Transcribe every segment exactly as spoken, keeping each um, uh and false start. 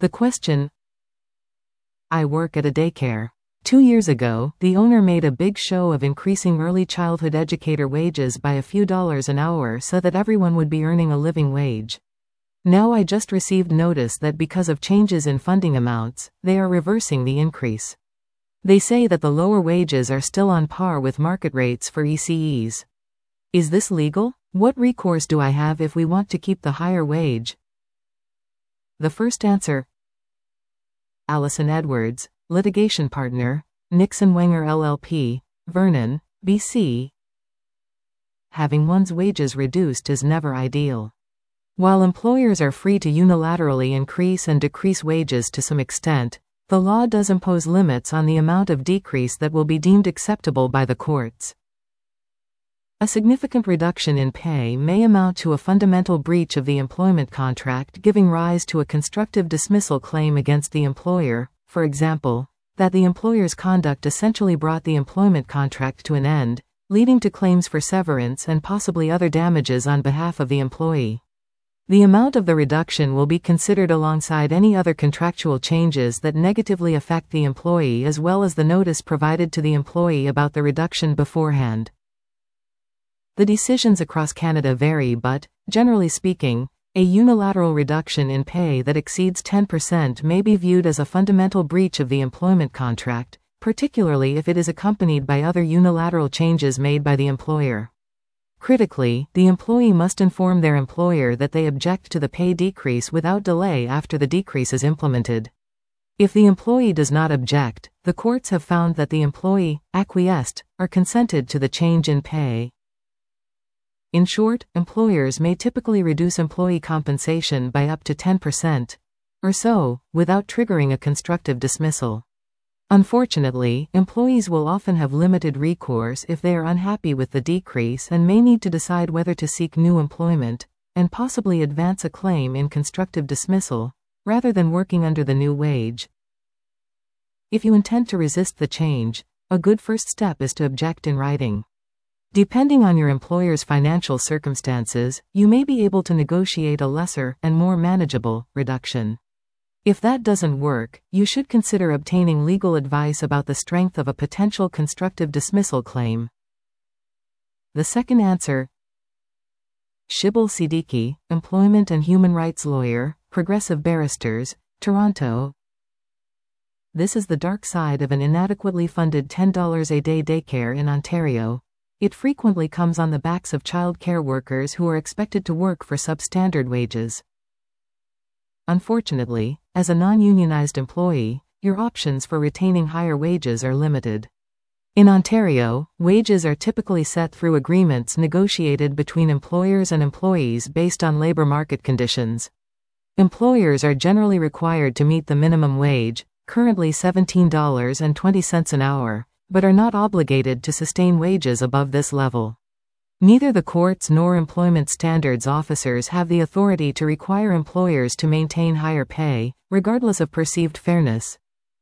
The question: I work at a daycare. Two years ago, the owner made a big show of increasing early childhood educator wages by a few dollars an hour so that everyone would be earning a living wage. Now I just received notice that because of changes in funding amounts, they are reversing the increase. They say that the lower wages are still on par with market rates for E C Es. Is this legal? What recourse do I have if we want to keep the higher wage? The first answer: Allison Edwards, litigation partner, Nixon Wenger L L P, Vernon, B C. Having one's wages reduced is never ideal. While employers are free to unilaterally increase and decrease wages to some extent, the law does impose limits on the amount of decrease that will be deemed acceptable by the courts. A significant reduction in pay may amount to a fundamental breach of the employment contract, giving rise to a constructive dismissal claim against the employer, for example, that the employer's conduct essentially brought the employment contract to an end, leading to claims for severance and possibly other damages on behalf of the employee. The amount of the reduction will be considered alongside any other contractual changes that negatively affect the employee, as well as the notice provided to the employee about the reduction beforehand. The decisions across Canada vary, but, generally speaking, a unilateral reduction in pay that exceeds ten percent may be viewed as a fundamental breach of the employment contract, particularly if it is accompanied by other unilateral changes made by the employer. Critically, the employee must inform their employer that they object to the pay decrease without delay after the decrease is implemented. If the employee does not object, the courts have found that the employee acquiesced or consented to the change in pay. In short, employers may typically reduce employee compensation by up to ten percent or so, without triggering a constructive dismissal. Unfortunately, employees will often have limited recourse if they are unhappy with the decrease and may need to decide whether to seek new employment, and possibly advance a claim in constructive dismissal, rather than working under the new wage. If you intend to resist the change, a good first step is to object in writing. Depending on your employer's financial circumstances, you may be able to negotiate a lesser and more manageable reduction. If that doesn't work, you should consider obtaining legal advice about the strength of a potential constructive dismissal claim. The second answer: Shibal Siddiqui, employment and human rights lawyer, Progressive Barristers, Toronto. This is the dark side of an inadequately funded ten dollars a day daycare in Ontario. It frequently comes on the backs of child care workers who are expected to work for substandard wages. Unfortunately, as a non-unionized employee, your options for retaining higher wages are limited. In Ontario, wages are typically set through agreements negotiated between employers and employees based on labor market conditions. Employers are generally required to meet the minimum wage, currently seventeen dollars and twenty cents an hour, but are not obligated to sustain wages above this level. Neither the courts nor employment standards officers have the authority to require employers to maintain higher pay, regardless of perceived fairness.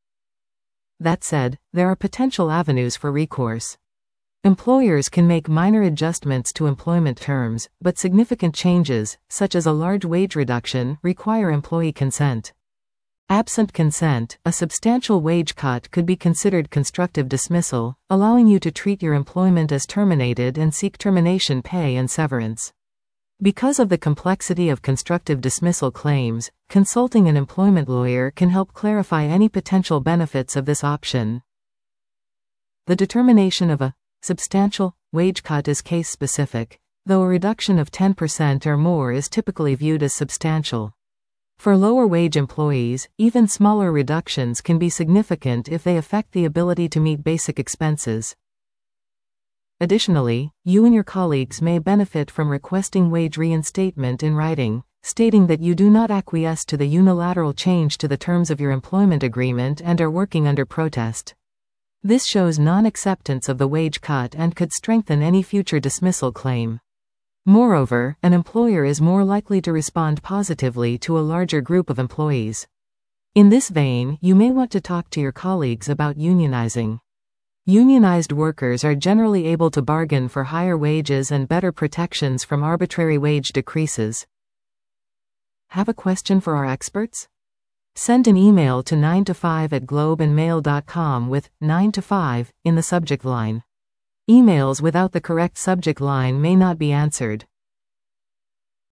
That said, there are potential avenues for recourse. Employers can make minor adjustments to employment terms, but significant changes, such as a large wage reduction, require employee consent. Absent consent, a substantial wage cut could be considered constructive dismissal, allowing you to treat your employment as terminated and seek termination pay and severance. Because of the complexity of constructive dismissal claims, consulting an employment lawyer can help clarify any potential benefits of this option. The determination of a substantial wage cut is case-specific, though a reduction of ten percent or more is typically viewed as substantial. For lower-wage employees, even smaller reductions can be significant if they affect the ability to meet basic expenses. Additionally, you and your colleagues may benefit from requesting wage reinstatement in writing, stating that you do not acquiesce to the unilateral change to the terms of your employment agreement and are working under protest. This shows non-acceptance of the wage cut and could strengthen any future dismissal claim. Moreover, an employer is more likely to respond positively to a larger group of employees. In this vein, you may want to talk to your colleagues about unionizing. Unionized workers are generally able to bargain for higher wages and better protections from arbitrary wage decreases. Have a question for our experts? Send an email to nine to five at globe and mail dot com with nine to five in the subject line. Emails without the correct subject line may not be answered.